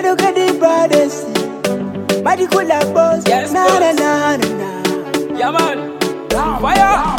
look at the baddest. Mighty cool like boss. Yes, na boss. na na na na. Yeah, man. Fire.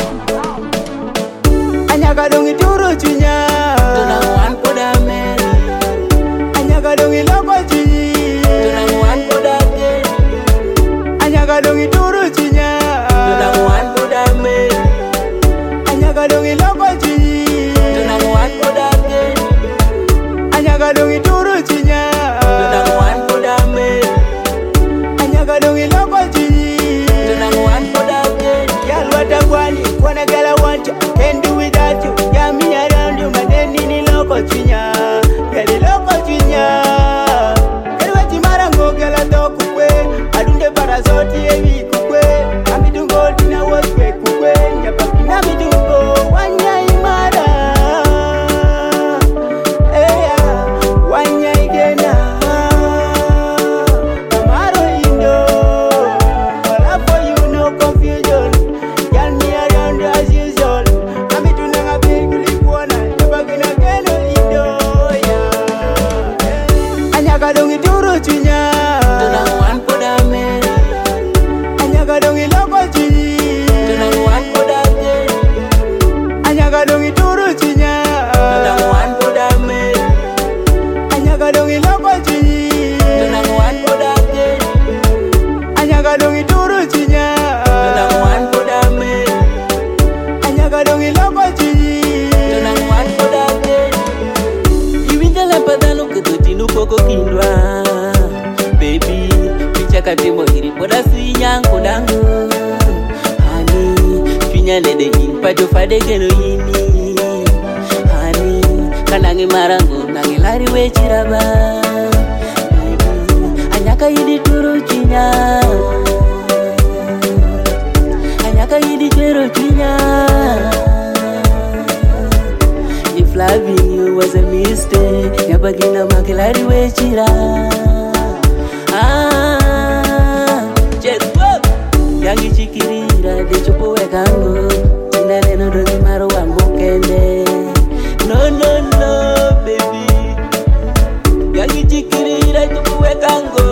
Anyaga dongi turu chunya. Tunanguan poda meri. Anyaga dongi loko chunyi. Tunanguan poda meri. Anyaga dongi turu chunya. Tunanguan poda meri. Anyaga dongi loko chunyi. Tunanguan poda meri. Anyaga dongi turu chunya. Tunanguan poda meri. Anyaga dongi loko chunyi. Tunanguan poda meri. Girl, what I want, when a girl I want you, can't do without you. Got me around you, my then in loco chinya. Girl, the loco chinya. Girl, what you marango, girl, I talk kukwe. I don't the parasoti, evi kukwe. I'm in gold in a world quick kukwe. Yapapina me do go, one yai mara. Hey, one yai gena. Tomorrow you know, all up for you, no confusion. Girl, me around you as usual. I'm in tunanga big lipwana. Yapagina geno indo, yeah. Anyaga dongi turu chunya. Tunanguan poda meri. Anyaga dongi loko chunyi. Tunanguan poda meri. Anyaga dongi turu chunya. Tunanguan poda meri. Anyaga dongi loko chunyi. Tunanguan poda meri. Anyaga dongi turu chunya. Tunanguan poda meri. Anyaga dongi loko chunyi. Tunanguan poda meri. Iwinja lampadano ketotinu poko kindwa. Baby, picha katimo iri poda sinyango dango. Honey, pinya nede impato fade geno yini. Honey, kanangi marango nangi lari wechiraba. Baby, anyaka yidi turu chinya. Anyaka yidi chero chinya. If loving you was a mistake, nyabagina makilari wechira. Check up. Yangi chikirira de chopo wekango. Tina neno dongi maro wango kende. No, baby. Yangi chikirira chopo wekango.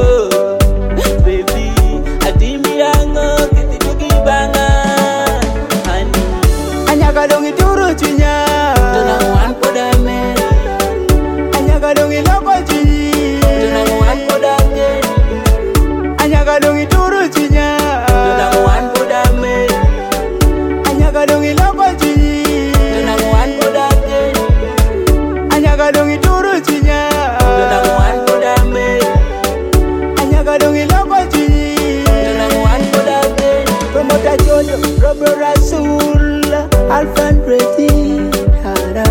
Baby, atimi yango kiti tuki banga. Honey, Anyaga dongi turu chunya. tunanguan poda meri. Anyaga dongi loko chunyi. Tunanguan poda meri. Anyaga dongi turu chunya. Tunanguan poda meri. Anyaga dongi loko chunyi. Tunanguan poda meri. Anyaga dongi turu chunya. Tunanguan poda meri. Anyaga dongi loko chunyi. Tunanguan poda meri. Promoter Jojo, Robo Rasul, Alphan Rezi, Hara.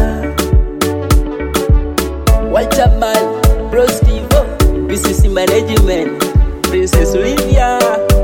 Walter Man, Bro Steve, BCC Management, Princess Olivia.